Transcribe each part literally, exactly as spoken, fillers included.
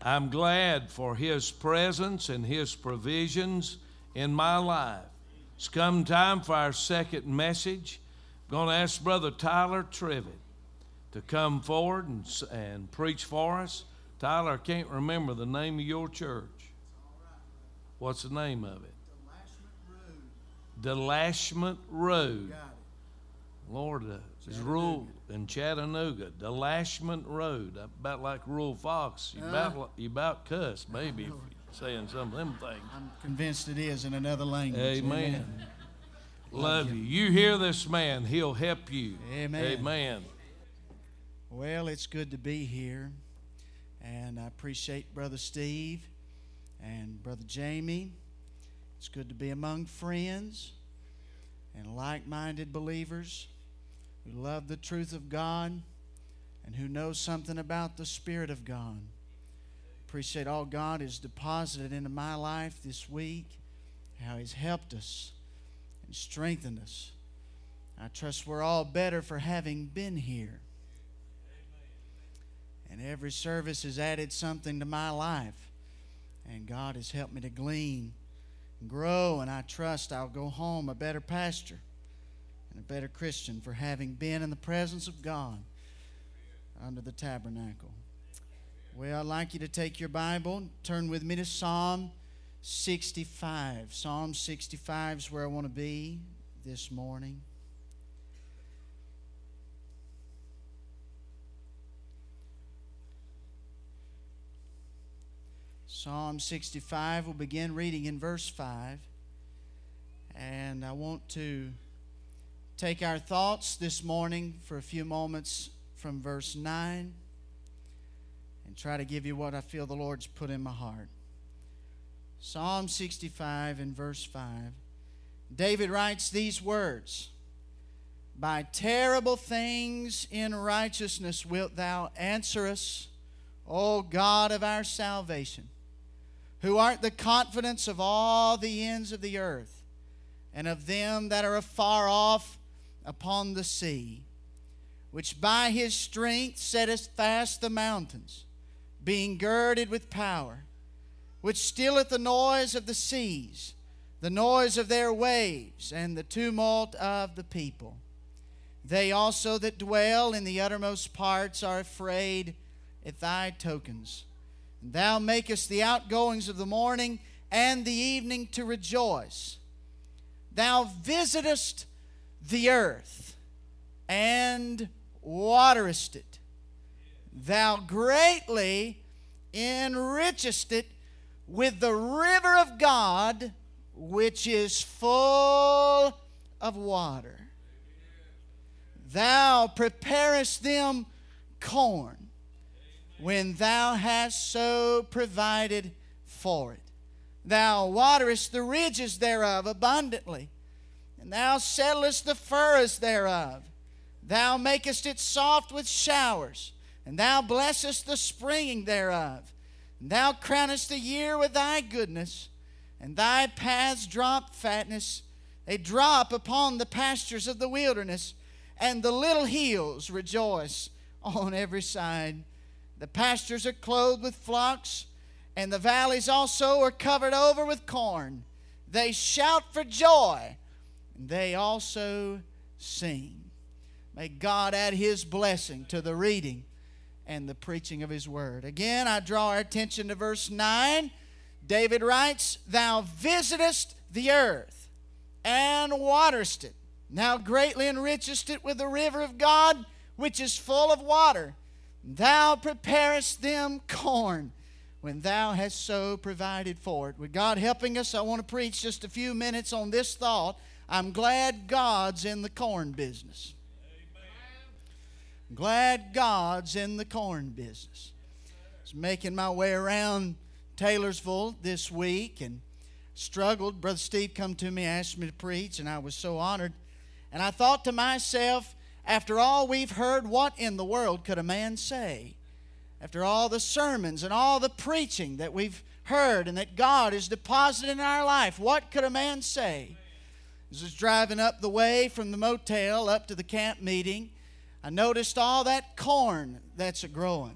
I'm glad for His presence and His provisions in my life. It's come time for our second message. I'm going to ask Brother Tyler Trevitt to come forward and, and preach for us. Tyler, I can't remember the name of your church. What's the name of it? Delashment Road. Lord, uh, it's rural in Chattanooga. Delashment Road. About like rural Fox. You, uh, about, you about cuss, maybe, if you're saying some of them things. I'm convinced it is in another language. Amen. Amen. Love you. You hear this man, he'll help you. Amen. Amen. Well, it's good to be here. And I appreciate Brother Steve and Brother Jamie. It's good to be among friends and like-minded believers who love the truth of God and who know something about the Spirit of God. Appreciate all God has deposited into my life this week, how He's helped us and strengthened us. I trust we're all better for having been here. And every service has added something to my life, and God has helped me to glean and grow, and I trust I'll go home a better pastor and a better Christian for having been in the presence of God under the tabernacle. Well, I'd like you to take your Bible, turn with me to Psalm sixty-five. Psalm sixty-five is where I want to be this morning. Psalm sixty-five, we'll begin reading in verse five. And I want to take our thoughts this morning for a few moments from verse nine and try to give you what I feel the Lord's put in my heart. Psalm sixty-five and verse five. David writes these words, "By terrible things in righteousness wilt thou answer us, O God of our salvation, who art the confidence of all the ends of the earth, and of them that are afar off upon the sea, which by His strength setteth fast the mountains, being girded with power, which stilleth the noise of the seas, the noise of their waves, and the tumult of the people. They also that dwell in the uttermost parts are afraid at thy tokens. And thou makest the outgoings of the morning and the evening to rejoice. Thou visitest the earth and waterest it. Thou greatly enrichest it with the river of God, which is full of water. Thou preparest them corn, when thou hast so provided for it. Thou waterest the ridges thereof abundantly, and thou settlest the furrows thereof. Thou makest it soft with showers, and thou blessest the springing thereof. And thou crownest the year with thy goodness, and thy paths drop fatness. They drop upon the pastures of the wilderness, and the little hills rejoice on every side. The pastures are clothed with flocks, and the valleys also are covered over with corn. They shout for joy, and they also sing." May God add His blessing to the reading and the preaching of His word. Again, I draw our attention to verse nine. David writes, "Thou visitest the earth and waterest it. Thou greatly enrichest it with the river of God, which is full of water. Thou preparest them corn, when thou hast so provided for it." With God helping us, I want to preach just a few minutes on this thought. I'm glad God's in the corn business. I'm glad God's in the corn business. I was making my way around Taylorsville this week and struggled. Brother Steve come to me, asked me to preach, and I was so honored. And I thought to myself, after all we've heard, what in the world could a man say? After all the sermons and all the preaching that we've heard and that God has deposited in our life, what could a man say? As I was driving up the way from the motel up to the camp meeting, I noticed all that corn that's a-growing.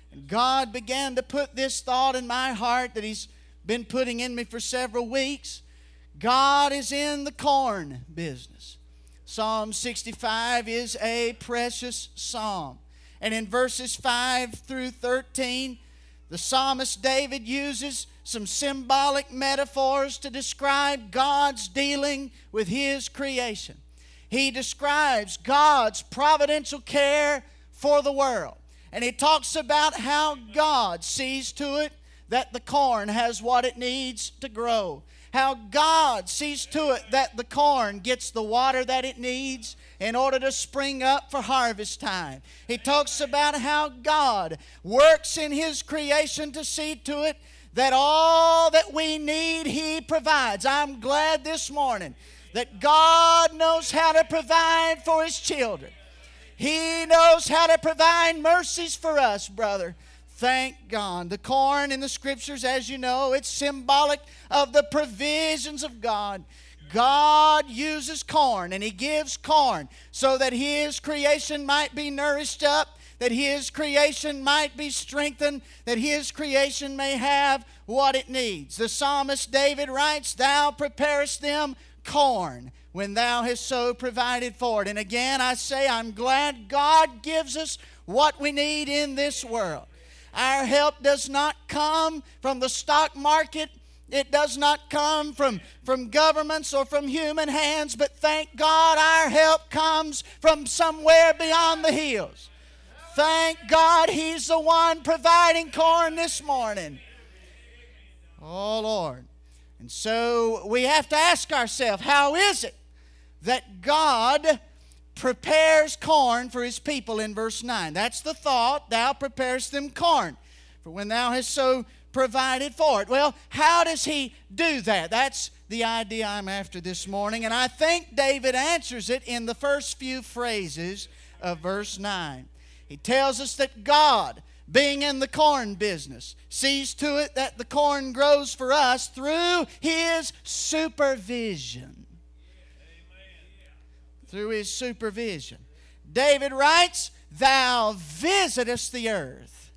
And God began to put this thought in my heart that He's been putting in me for several weeks. God is in the corn business. Psalm sixty-five is a precious psalm. And in verses five through thirteen, the psalmist David uses some symbolic metaphors to describe God's dealing with His creation. He describes God's providential care for the world. And he talks about how God sees to it that the corn has what it needs to grow. How God sees to it that the corn gets the water that it needs in order to spring up for harvest time. He talks about how God works in His creation to see to it that all that we need He provides. I'm glad this morning that God knows how to provide for His children. He knows how to provide mercies for us, brother. Thank God. The corn in the Scriptures, as you know, it's symbolic of the provisions of God. God uses corn, and He gives corn so that His creation might be nourished up, that His creation might be strengthened, that His creation may have what it needs. The psalmist David writes, "Thou preparest them corn when Thou hast so provided for it." And again I say, I'm glad God gives us what we need in this world. Our help does not come from the stock market. It does not come from, from governments or from human hands, but thank God our help comes from somewhere beyond the hills. Thank God He's the one providing corn this morning. Oh, Lord. And so we have to ask ourselves, how is it that God prepares corn for His people in verse nine? That's the thought. Thou preparest them corn, for when Thou hast so provided for it. Well, how does He do that? That's the idea I'm after this morning. And I think David answers it in the first few phrases of verse nine. He tells us that God, being in the corn business, sees to it that the corn grows for us through His supervision. Through His supervision. David writes, "Thou visitest the earth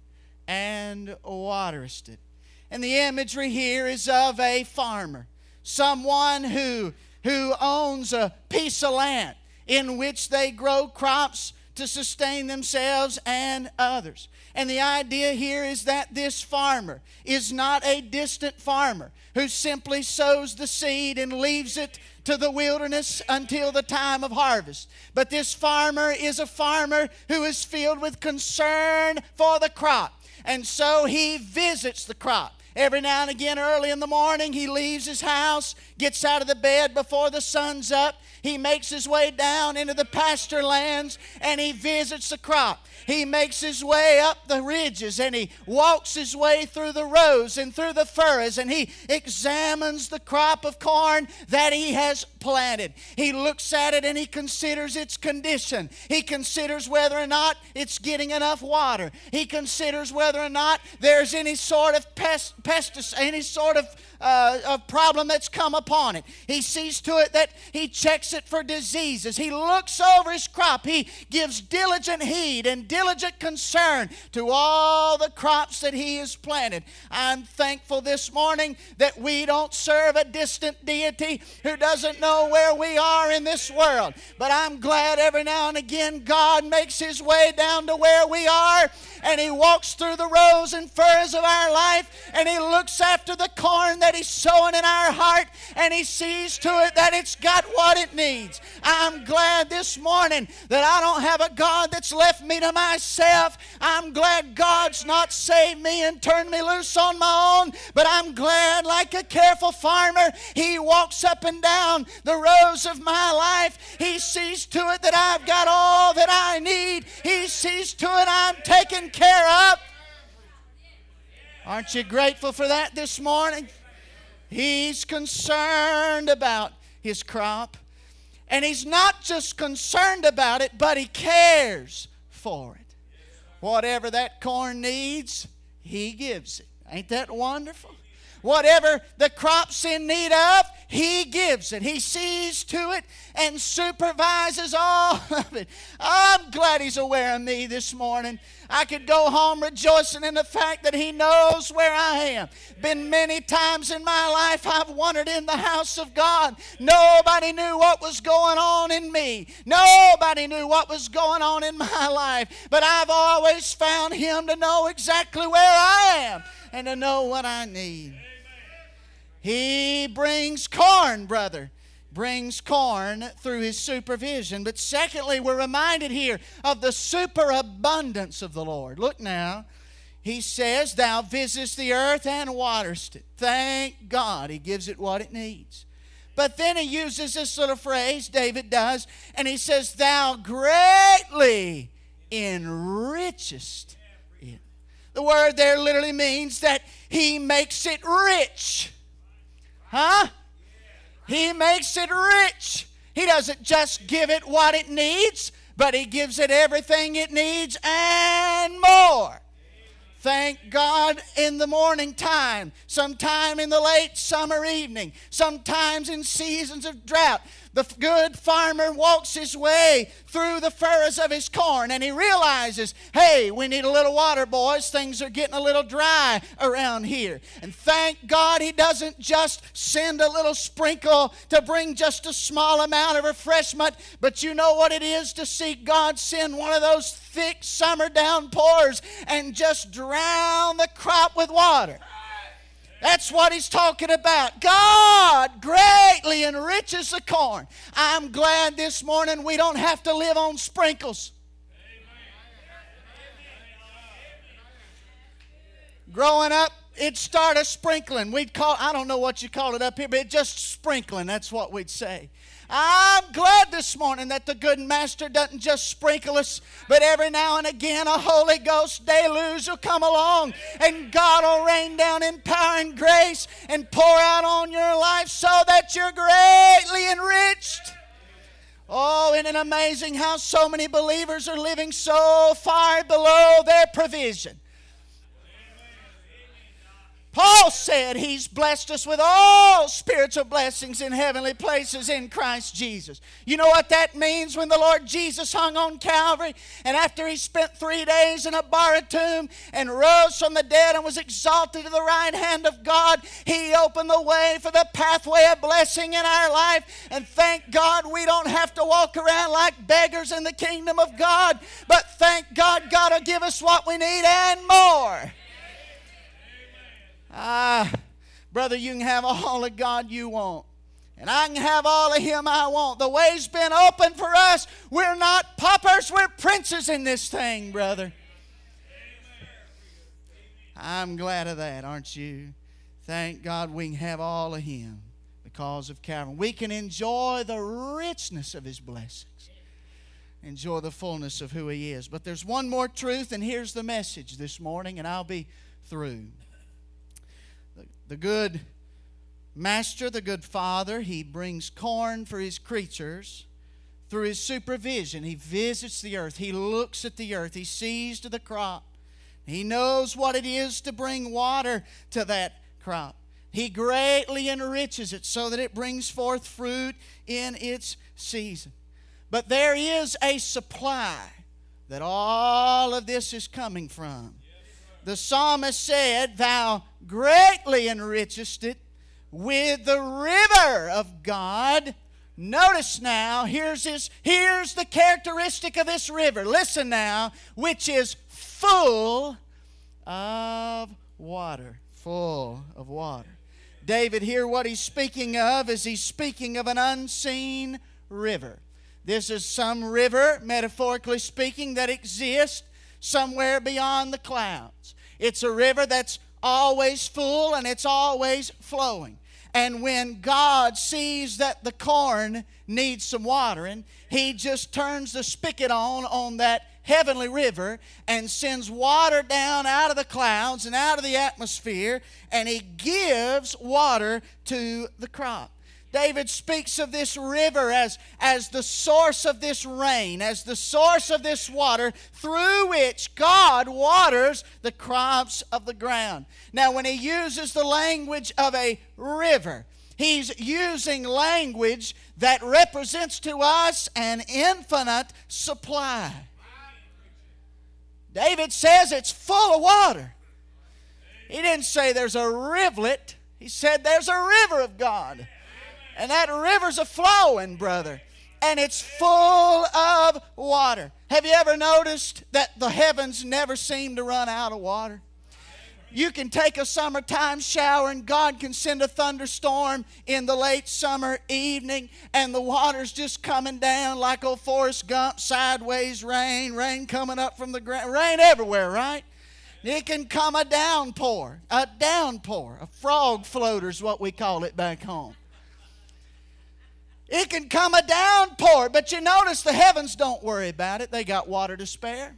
and waterest it." And the imagery here is of a farmer, someone who, who owns a piece of land in which they grow crops to sustain themselves and others. And the idea here is that this farmer is not a distant farmer who simply sows the seed and leaves it to the wilderness until the time of harvest. But this farmer is a farmer who is filled with concern for the crop. And so he visits the crop. Every now and again, early in the morning, he leaves his house, gets out of the bed before the sun's up. He makes his way down into the pasture lands, and he visits the crop. He makes his way up the ridges, and he walks his way through the rows and through the furrows, and he examines the crop of corn that he has planted. He looks at it and he considers its condition. He considers whether or not it's getting enough water. He considers whether or not there's any sort of pest, pesticide, any sort of Uh, a problem that's come upon it. He sees to it that he checks it for diseases. He looks over his crop. He gives diligent heed and diligent concern to all the crops that he has planted. I'm thankful this morning that we don't serve a distant deity who doesn't know where we are in this world. But I'm glad every now and again God makes His way down to where we are, and He walks through the rows and furrows of our life, and He looks after the corn that He's sowing in our heart, and He sees to it that it's got what it needs. I'm glad this morning that I don't have a God that's left me to myself. I'm glad God's not saved me and turned me loose on my own, but I'm glad, like a careful farmer, He walks up and down the rows of my life. He sees to it that I've got all that I need. He sees to it I'm taken care of. Aren't you grateful for that this morning? He's concerned about His crop. And He's not just concerned about it, but He cares for it. Whatever that corn needs, He gives it. Ain't that wonderful? Whatever the crop's in need of, He gives it. He sees to it and supervises all of it. I'm glad He's aware of me this morning. I could go home rejoicing in the fact that He knows where I am. Been many times in my life I've wandered in the house of God. Nobody knew what was going on in me. Nobody knew what was going on in my life. But I've always found Him to know exactly where I am and to know what I need. He brings corn, brother. Brings corn through His supervision. But secondly, we're reminded here of the superabundance of the Lord. Look now. He says, Thou visitest the earth and waterest it. Thank God He gives it what it needs. But then He uses this little phrase, David does, and he says, Thou greatly enrichest it. The word there literally means that He makes it rich. Huh? He makes it rich. He doesn't just give it what it needs, but He gives it everything it needs and more. Thank God in the morning time, sometime in the late summer evening, sometimes in seasons of drought. The good farmer walks his way through the furrows of his corn and he realizes, hey, we need a little water, boys. Things are getting a little dry around here. And thank God He doesn't just send a little sprinkle to bring just a small amount of refreshment, but you know what it is to see God send one of those thick summer downpours and just drown the crop with water. That's what He's talking about. God greatly enriches the corn. I'm glad this morning we don't have to live on sprinkles. Growing up, it started sprinkling. We'd call, I don't know what you call it up here, but it just sprinkling. That's what we'd say. I'm glad this morning that the good Master doesn't just sprinkle us, but every now and again a Holy Ghost deluge will come along and God will rain down in power and grace and pour out on your life so that you're greatly enriched. Oh, isn't it amazing how so many believers are living so far below their provision? Paul said He's blessed us with all spiritual blessings in heavenly places in Christ Jesus. You know what that means when the Lord Jesus hung on Calvary and after He spent three days in a borrowed tomb and rose from the dead and was exalted to the right hand of God, He opened the way for the pathway of blessing in our life. And thank God we don't have to walk around like beggars in the kingdom of God, but thank God God will give us what we need and more. Ah, brother, you can have all of God you want. And I can have all of Him I want. The way's been open for us. We're not paupers, we're princes in this thing, brother. I'm glad of that, aren't you? Thank God we can have all of Him because of Calvary. We can enjoy the richness of His blessings. Enjoy the fullness of who He is. But there's one more truth, and here's the message this morning, and I'll be through. The good Master, the good Father, He brings corn for His creatures through His supervision. He visits the earth. He looks at the earth. He sees to the crop. He knows what it is to bring water to that crop. He greatly enriches it so that it brings forth fruit in its season. But there is a supply that all of this is coming from. The psalmist said, Thou greatly enrichest it with the river of God. Notice now, here's, his, here's the characteristic of this river. Listen now, which is full of water. Full of water. David here, what he's speaking of is he's speaking of an unseen river. This is some river, metaphorically speaking, that exists somewhere beyond the clouds. It's a river that's always full and it's always flowing. And when God sees that the corn needs some watering, He just turns the spigot on on that heavenly river and sends water down out of the clouds and out of the atmosphere, and He gives water to the crop. David speaks of this river as, as the source of this rain, as the source of this water through which God waters the crops of the ground. Now, when he uses the language of a river, he's using language that represents to us an infinite supply. David says it's full of water. He didn't say there's a rivulet. He said there's a river of God. And that river's a flowing, brother. And it's full of water. Have you ever noticed that the heavens never seem to run out of water? You can take a summertime shower and God can send a thunderstorm in the late summer evening and the water's just coming down like old Forrest Gump, sideways rain, rain coming up from the ground, rain everywhere, right? It can come a downpour, a downpour, a frog floater is what we call it back home. It can come a downpour, but you notice the heavens don't worry about it. They got water to spare.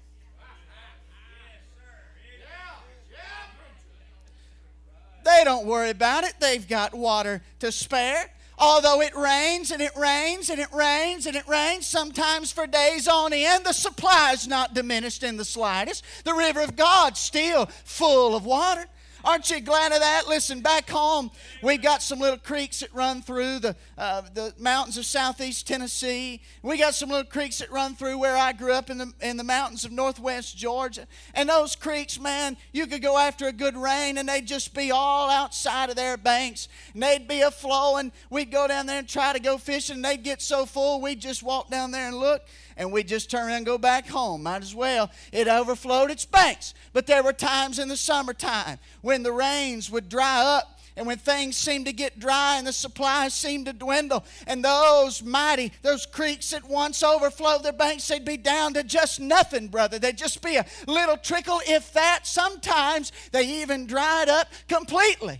They don't worry about it. They've got water to spare. Although it rains and it rains and it rains and it rains, sometimes for days on end, the supply is not diminished in the slightest. The river of God's still full of water. Aren't you glad of that? Listen, back home, we've got some little creeks that run through the, uh, the mountains of southeast Tennessee. We got some little creeks that run through where I grew up in the, in the mountains of northwest Georgia. And those creeks, man, you could go after a good rain and they'd just be all outside of their banks. And they'd be a-flowing. We'd go down there and try to go fishing and they'd get so full, we'd just walk down there and look. And we'd just turn around and go back home. Might as well. It overflowed its banks. But there were times in the summertime when the rains would dry up and when things seemed to get dry and the supplies seemed to dwindle. And those mighty, those creeks that once overflowed their banks, they'd be down to just nothing, brother. They'd just be a little trickle, if that. Sometimes they even dried up completely.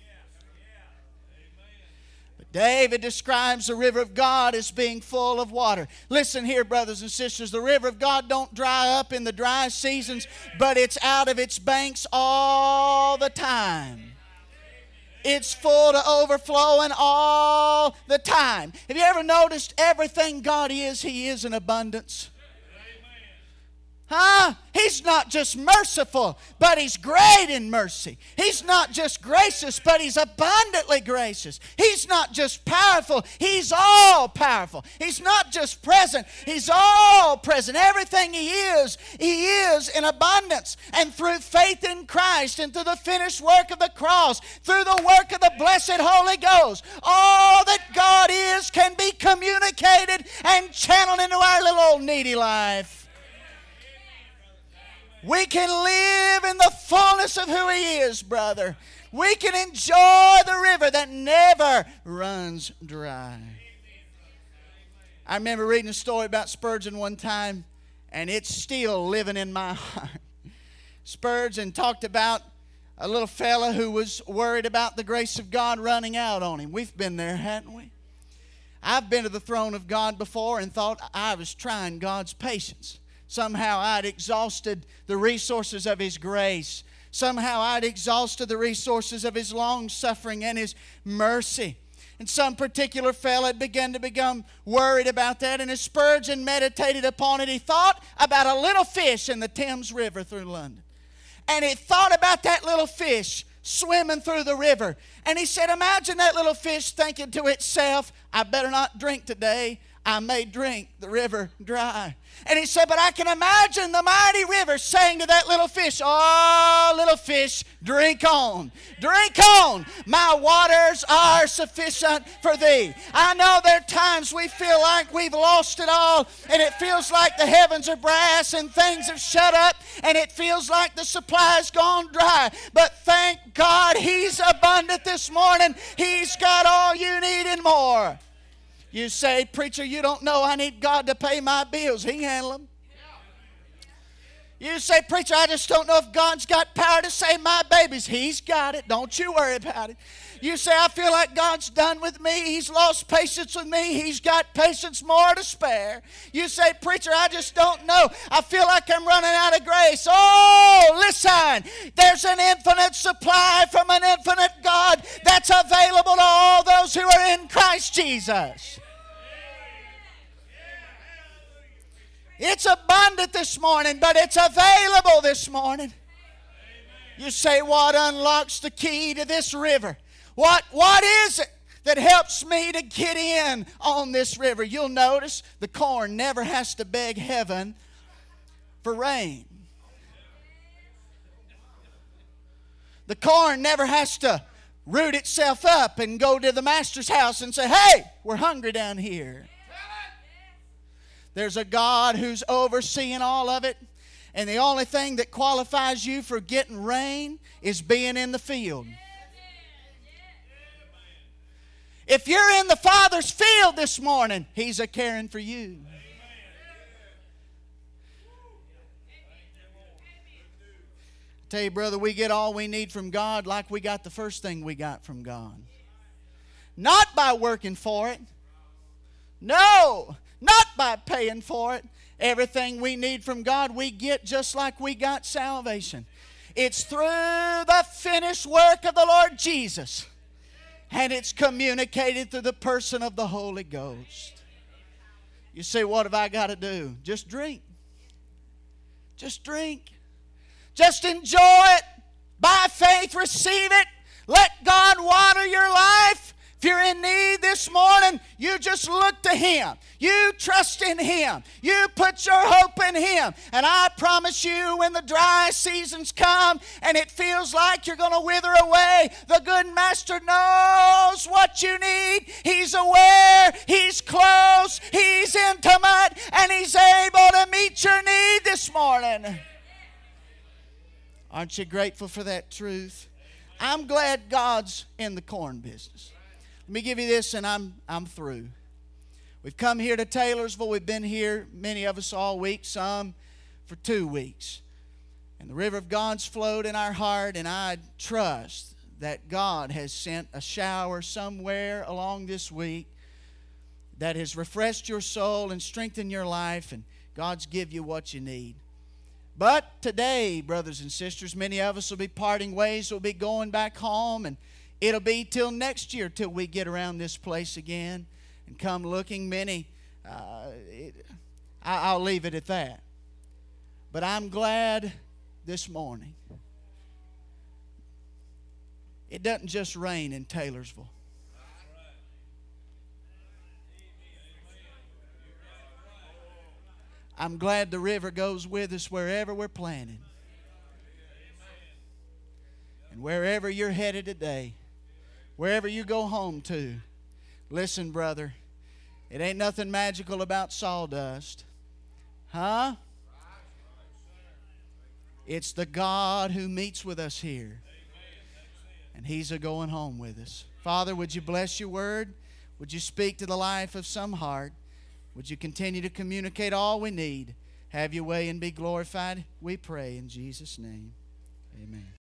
David describes the river of God as being full of water. Listen here, brothers and sisters. The river of God don't dry up in the dry seasons, but it's out of its banks all the time. It's full to overflowing all the time. Have you ever noticed everything God is, He is in abundance? Huh? He's not just merciful, but He's great in mercy. He's not just gracious, but He's abundantly gracious. He's not just powerful, He's all powerful. He's not just present, He's all present. Everything He is, He is in abundance. And through faith in Christ and through the finished work of the cross, through the work of the blessed Holy Ghost, all that God is can be communicated and channeled into our little old needy life. We can live in the fullness of who He is, brother. We can enjoy the river that never runs dry. I remember reading a story about Spurgeon one time, and it's still living in my heart. Spurgeon talked about a little fella who was worried about the grace of God running out on him. We've been there, haven't we? I've been to the throne of God before and thought I was trying God's patience. Somehow I'd exhausted the resources of His grace. Somehow I'd exhausted the resources of His long-suffering and His mercy. And some particular fellow had begun to become worried about that. And as Spurgeon meditated upon it, he thought about a little fish in the Thames River through London. And he thought about that little fish swimming through the river. And he said, imagine that little fish thinking to itself, I better not drink today. I may drink the river dry. And he said, but I can imagine the mighty river saying to that little fish, oh, little fish, drink on. Drink on. My waters are sufficient for thee. I know there are times we feel like we've lost it all, and it feels like the heavens are brass and things have shut up, and it feels like the supply's gone dry. But thank God He's abundant this morning. He's got all you need and more. You say, preacher, you don't know I need God to pay my bills. He can handle them. You say, preacher, I just don't know if God's got power to save my babies. He's got it. Don't you worry about it. You say, I feel like God's done with me. He's lost patience with me. He's got patience more to spare. You say, preacher, I just don't know. I feel like I'm running out of grace. Oh, listen. There's an infinite supply from an infinite God that's available to all those who are in Christ Jesus. It's abundant this morning, but it's available this morning. You say, what unlocks the key to this river? What, what is it that helps me to get in on this river? You'll notice the corn never has to beg heaven for rain. The corn never has to root itself up and go to the master's house and say, hey, we're hungry down here. There's a God who's overseeing all of it. And the only thing that qualifies you for getting rain is being in the field. If you're in the Father's field this morning, He's a caring for you. I tell you, brother, we get all we need from God like we got the first thing we got from God. Not by working for it. No. Not by paying for it. Everything we need from God we get just like we got salvation. It's through the finished work of the Lord Jesus. And it's communicated through the person of the Holy Ghost. You say, what have I got to do? Just drink. Just drink. Just enjoy it. By faith, receive it. Let God water your life. If you're in need this morning, you just look to Him. You trust in Him. You put your hope in Him. And I promise you, when the dry seasons come and it feels like you're going to wither away, the good Master knows what you need. He's aware. He's close. He's intimate. And He's able to meet your need this morning. Aren't you grateful for that truth? I'm glad God's in the corn business. Let me give you this and I'm, I'm through. We've come here to Taylorsville. We've been here, many of us all week, some for two weeks. And the river of God's flowed in our heart, and I trust that God has sent a shower somewhere along this week that has refreshed your soul and strengthened your life, and God's give you what you need. But today, brothers and sisters, many of us will be parting ways. We'll be going back home, and it'll be till next year till we get around this place again and come looking. Many, uh, it, I, I'll leave it at that. But I'm glad this morning it doesn't just rain in Taylorsville. I'm glad the river goes with us wherever we're planted. And wherever you're headed today, wherever you go home to, listen, brother, it ain't nothing magical about sawdust. Huh? It's the God who meets with us here. And He's a going home with us. Father, would you bless your word? Would you speak to the life of some heart? Would you continue to communicate all we need? Have your way and be glorified. We pray in Jesus' name. Amen.